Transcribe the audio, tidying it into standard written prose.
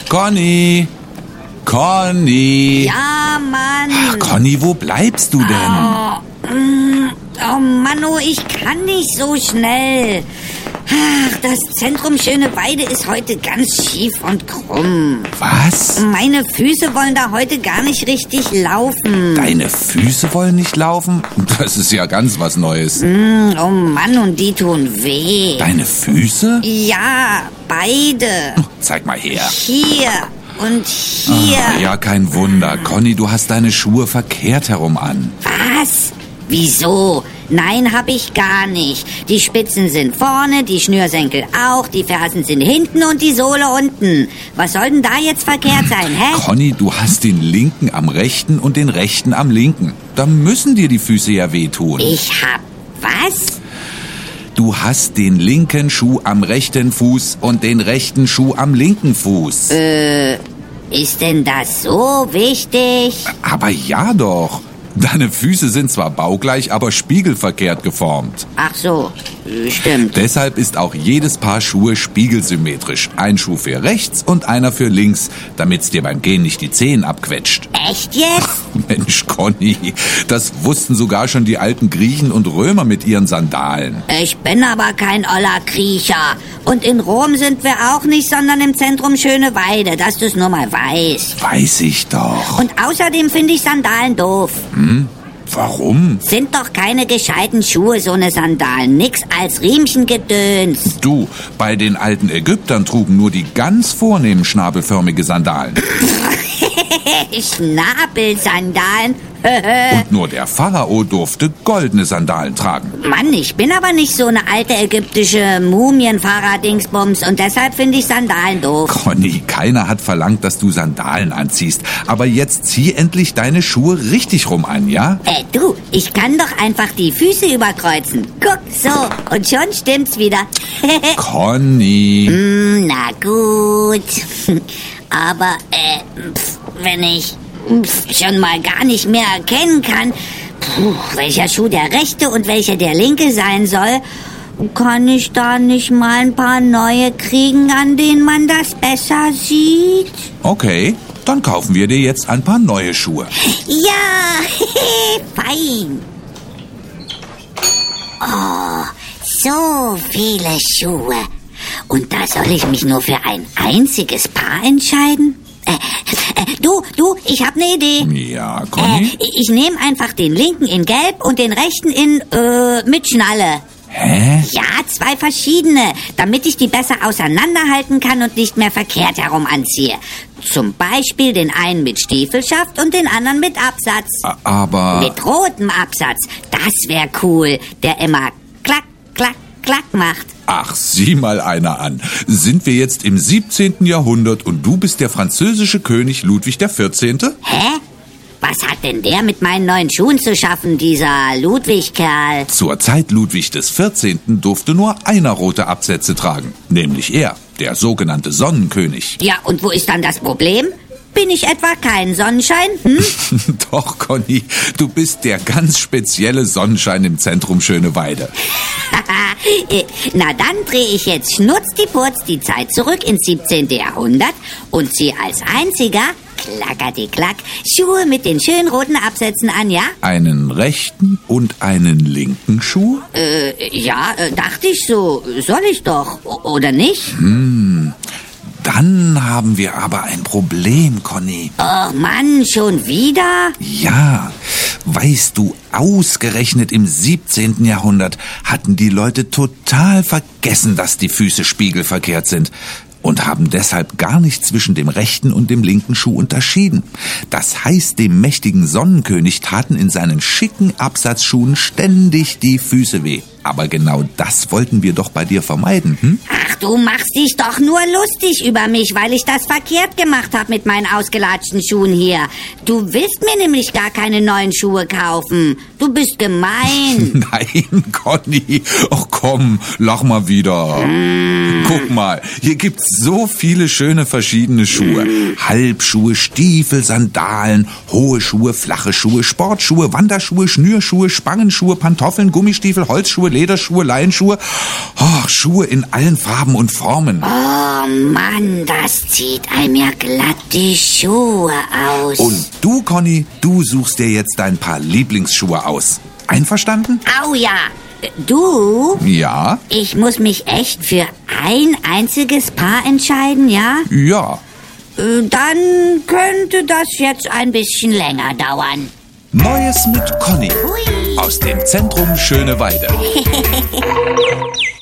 Conny! Conny! Ja, Mann. Ach, Conny, wo bleibst du denn? Oh, Manno, ich kann nicht so schnell. Ach, das Zentrum Schöneweide ist heute ganz schief und krumm. Was? Meine Füße wollen da heute gar nicht richtig laufen. Deine Füße wollen nicht laufen? Das ist ja ganz was Neues. Oh Mann, und die tun weh. Deine Füße? Ja, beide. Zeig mal her. Hier und hier. Ja, kein Wunder. Conny, du hast deine Schuhe verkehrt herum an. Was? Wieso? Nein, hab ich gar nicht. Die Spitzen sind vorne, die Schnürsenkel auch, die Fersen sind hinten und die Sohle unten. Was soll denn da jetzt verkehrt sein, hä? Conny, du hast den linken am rechten und den rechten am linken. Da müssen dir die Füße ja wehtun. Ich hab was? Du hast den linken Schuh am rechten Fuß und den rechten Schuh am linken Fuß. Ist denn das so wichtig? Aber ja doch. Deine Füße sind zwar baugleich, aber spiegelverkehrt geformt. Ach so, stimmt. Deshalb ist auch jedes Paar Schuhe spiegelsymmetrisch. Ein Schuh für rechts und einer für links, damit's dir beim Gehen nicht die Zehen abquetscht. Echt jetzt? Mensch, Conny, das wussten sogar schon die alten Griechen und Römer mit ihren Sandalen. Ich bin aber kein oller Kriecher. Und in Rom sind wir auch nicht, sondern im Zentrum Schöneweide, dass du's nur mal weißt. Weiß ich doch. Und außerdem finde ich Sandalen doof. Warum? Sind doch keine gescheiten Schuhe, so eine Sandalen. Nix als Riemchengedöns. Du, bei den alten Ägyptern trugen nur die ganz vornehmen schnabelförmige Sandalen. Schnabelsandalen? Und nur der Pharao durfte goldene Sandalen tragen. Mann, ich bin aber nicht so eine alte ägyptische Mumienfahrer-Dingsbums und deshalb finde ich Sandalen doof. Conny, keiner hat verlangt, dass du Sandalen anziehst. Aber jetzt zieh endlich deine Schuhe richtig rum an, ja? Du, ich kann doch einfach die Füße überkreuzen. Guck, so, und schon stimmt's wieder. Conny. Na gut. Aber, wenn ich schon mal gar nicht mehr erkennen kann, welcher Schuh der rechte und welcher der linke sein soll, kann ich da nicht mal ein paar neue kriegen, an denen man das besser sieht? Okay, dann kaufen wir dir jetzt ein paar neue Schuhe. Ja, fein. Oh, so viele Schuhe. Und da soll ich mich nur für ein einziges Paar entscheiden? Du, ich hab ne Idee. Ja, Conny? Ich nehme einfach den linken in Gelb und den rechten in, mit Schnalle. Hä? Ja, 2 verschiedene, damit ich die besser auseinanderhalten kann und nicht mehr verkehrt herum anziehe. Zum Beispiel den einen mit Stiefelschaft und den anderen mit Absatz. Aber... Mit rotem Absatz. Das wär cool, der immer klack, klack, klack macht. Ach, sieh mal einer an. Sind wir jetzt im 17. Jahrhundert und du bist der französische König Ludwig XIV.? Hä? Was hat denn der mit meinen neuen Schuhen zu schaffen, dieser Ludwig-Kerl? Zur Zeit Ludwig XIV. Durfte nur einer rote Absätze tragen. Nämlich er, der sogenannte Sonnenkönig. Ja, und wo ist dann das Problem? Bin ich etwa kein Sonnenschein? Doch, Conny, du bist der ganz spezielle Sonnenschein im Zentrum Schöneweide. Na, dann drehe ich jetzt schnurzdiepurz die Zeit zurück ins 17. Jahrhundert und ziehe als einziger, klackerdiklack, Schuhe mit den schönen roten Absätzen an, ja? Einen rechten und einen linken Schuh? Ja, dachte ich so. Soll ich doch, oder nicht? Dann haben wir aber ein Problem, Conny. Oh Mann, schon wieder? Ja, weißt du, ausgerechnet im 17. Jahrhundert hatten die Leute total vergessen, dass die Füße spiegelverkehrt sind und haben deshalb gar nicht zwischen dem rechten und dem linken Schuh unterschieden. Das heißt, dem mächtigen Sonnenkönig taten in seinen schicken Absatzschuhen ständig die Füße weh. Aber genau das wollten wir doch bei dir vermeiden, Ach, du machst dich doch nur lustig über mich, weil ich das verkehrt gemacht habe mit meinen ausgelatschten Schuhen hier. Du willst mir nämlich gar keine neuen Schuhe kaufen. Du bist gemein. Nein, Conny. Ach komm, lach mal wieder. Guck mal, hier gibt's so viele schöne verschiedene Schuhe. Halbschuhe, Stiefel, Sandalen, hohe Schuhe, flache Schuhe, Sportschuhe, Wanderschuhe, Schnürschuhe, Spangenschuhe, Pantoffeln, Gummistiefel, Holzschuhe, Lederschuhe, Leinenschuhe. Oh, Schuhe in allen Farben und Formen. Oh Mann, das zieht einem ja glatt die Schuhe aus. Und du, Conny, du suchst dir jetzt ein paar Lieblingsschuhe aus. Einverstanden? Au ja. Du? Ja? Ich muss mich echt für ein einziges Paar entscheiden, ja? Ja. Dann könnte das jetzt ein bisschen länger dauern. Neues mit Conny. Hui. Aus dem Zentrum Schöneweide.